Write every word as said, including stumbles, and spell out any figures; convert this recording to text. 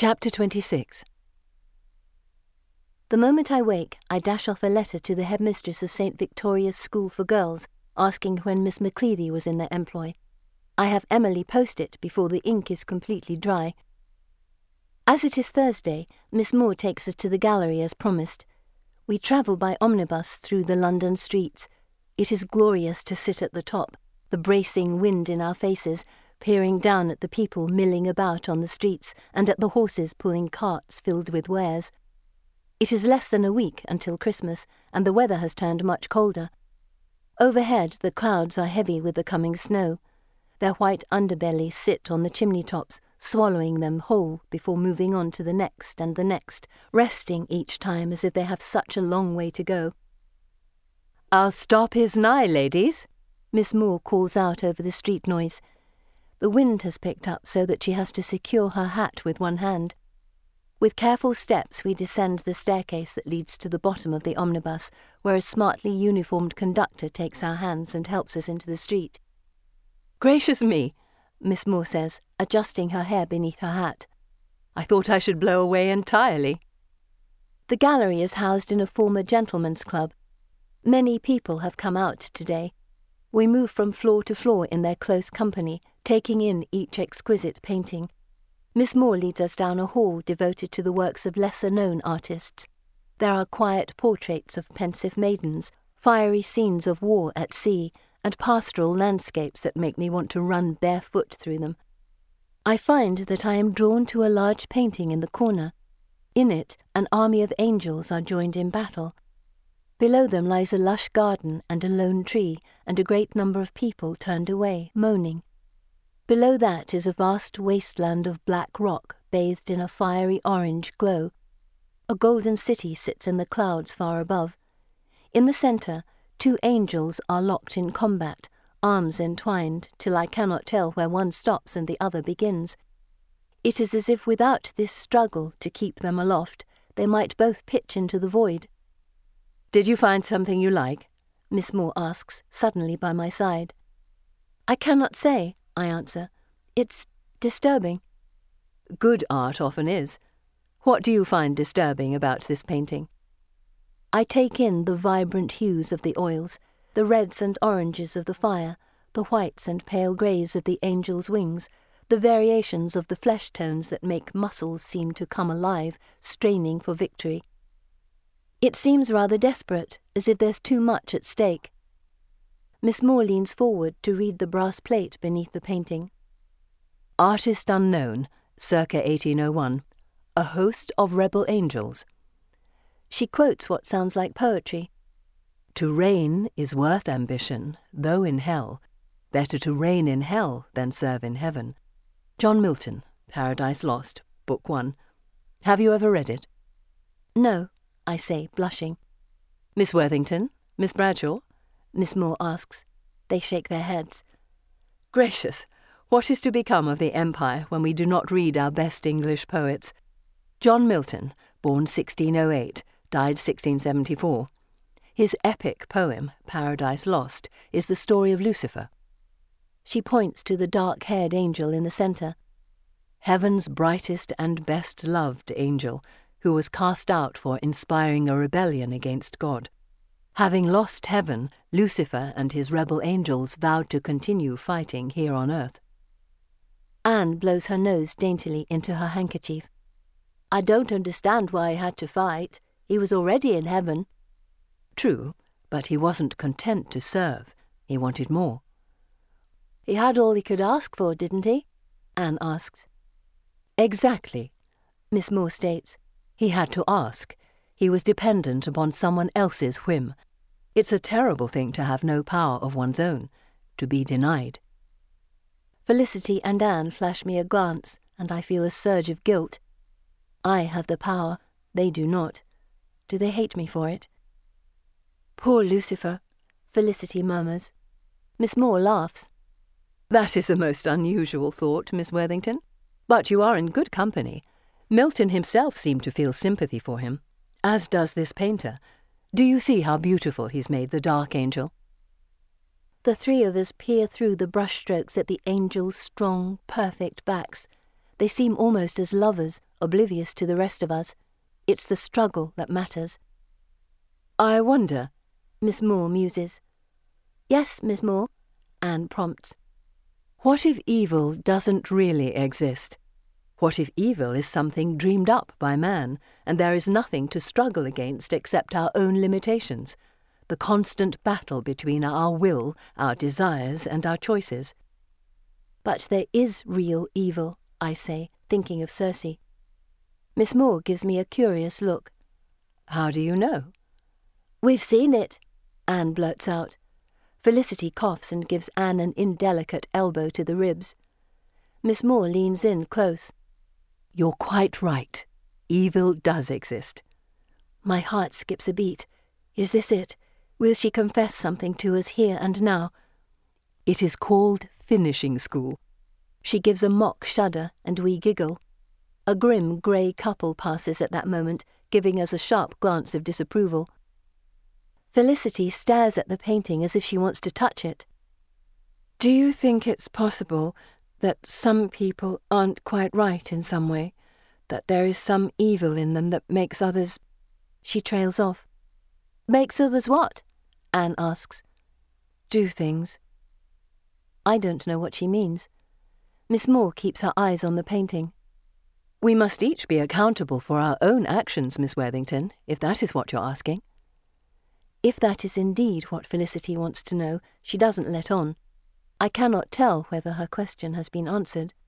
Chapter twenty-six. The moment I wake, I dash off a letter to the headmistress of Saint Victoria's School for Girls, asking when Miss Macleavy was in their employ. I have Emily post it before the ink is completely dry. As it is Thursday, Miss Moore takes us to the gallery as promised. We travel by omnibus through the London streets. It is glorious to sit at the top, the bracing wind in our faces, peering down at the people milling about on the streets and at the horses pulling carts filled with wares. It is less than a week until Christmas, and the weather has turned much colder. Overhead, the clouds are heavy with the coming snow. Their white underbellies sit on the chimney tops, swallowing them whole before moving on to the next and the next, resting each time as if they have such a long way to go. "Our stop is nigh, ladies," Miss Moore calls out over the street noise. The wind has picked up so that she has to secure her hat with one hand. With careful steps we descend the staircase that leads to the bottom of the omnibus, where a smartly uniformed conductor takes our hands and helps us into the street. "Gracious me," Miss Moore says, adjusting her hair beneath her hat. "I thought I should blow away entirely." The gallery is housed in a former gentleman's club. Many people have come out today. We move from floor to floor in their close company, taking in each exquisite painting. Miss Moore leads us down a hall devoted to the works of lesser-known artists. There are quiet portraits of pensive maidens, fiery scenes of war at sea, and pastoral landscapes that make me want to run barefoot through them. I find that I am drawn to a large painting in the corner. In it, an army of angels are joined in battle. Below them lies a lush garden and a lone tree, and a great number of people turned away, moaning. Below that is a vast wasteland of black rock, bathed in a fiery orange glow. A golden city sits in the clouds far above. In the centre, two angels are locked in combat, arms entwined, till I cannot tell where one stops and the other begins. It is as if without this struggle to keep them aloft, they might both pitch into the void. "Did you find something you like?" Miss Moore asks, suddenly by my side. "I cannot say," I answer. "It's disturbing." "Good art often is. What do you find disturbing about this painting?" I take in the vibrant hues of the oils, the reds and oranges of the fire, the whites and pale greys of the angels' wings, the variations of the flesh tones that make muscles seem to come alive, straining for victory. It seems rather desperate, as if there's too much at stake. Miss Moore leans forward to read the brass plate beneath the painting. "Artist unknown, circa eighteen oh one. A host of rebel angels." She quotes what sounds like poetry. "To reign is worth ambition, though in hell. Better to reign in hell than serve in heaven." John Milton, Paradise Lost, Book One. Have you ever read it? "No," I say, blushing. "Miss Worthington? Miss Bradshaw?" Miss Moore asks. They shake their heads. "Gracious, what is to become of the empire when we do not read our best English poets? John Milton, born sixteen oh eight, died sixteen seventy-four. His epic poem, Paradise Lost, is the story of Lucifer." She points to the dark-haired angel in the centre. "Heaven's brightest and best loved angel, who was cast out for inspiring a rebellion against God. Having lost heaven, Lucifer and his rebel angels vowed to continue fighting here on earth." Anne blows her nose daintily into her handkerchief. "I don't understand why he had to fight. He was already in heaven." "True, but he wasn't content to serve. He wanted more." "He had all he could ask for, didn't he?" Anne asks. "Exactly," Miss Moore states. "He had to ask. He was dependent upon someone else's whim. It's a terrible thing to have no power of one's own, to be denied." Felicity and Anne flash me a glance, and I feel a surge of guilt. I have the power, they do not. Do they hate me for it? "Poor Lucifer," Felicity murmurs. Miss Moore laughs. "That is a most unusual thought, Miss Worthington. But you are in good company. Milton himself seemed to feel sympathy for him, as does this painter. Do you see how beautiful he's made the dark angel?" The three of us peer through the brushstrokes at the angels' strong, perfect backs. They seem almost as lovers, oblivious to the rest of us. It's the struggle that matters. I wonder, Miss Moore muses. Yes, Miss Moore, Anne prompts. What if evil doesn't really exist? What if evil is something dreamed up by man, and there is nothing to struggle against except our own limitations, the constant battle between our will, our desires, and our choices? But there is real evil, I say, thinking of Circe. Miss Moore gives me a curious look. How do you know? We've seen it, Anne blurts out. Felicity coughs and gives Anne an indelicate elbow to the ribs. Miss Moore leans in close. You're quite right. Evil does exist. My heart skips a beat. Is this it? Will she confess something to us here and now? It is called finishing school. She gives a mock shudder, and we giggle. A grim grey couple passes at that moment, giving us a sharp glance of disapproval. Felicity stares at the painting as if she wants to touch it. Do you think it's possible that some people aren't quite right in some way, that there is some evil in them that makes others... She trails off. Makes others what? Anne asks. Do things. I don't know what she means. Miss Moore keeps her eyes on the painting. We must each be accountable for our own actions, Miss Worthington, if that is what you're asking. If that is indeed what Felicity wants to know, she doesn't let on. I cannot tell whether her question has been answered.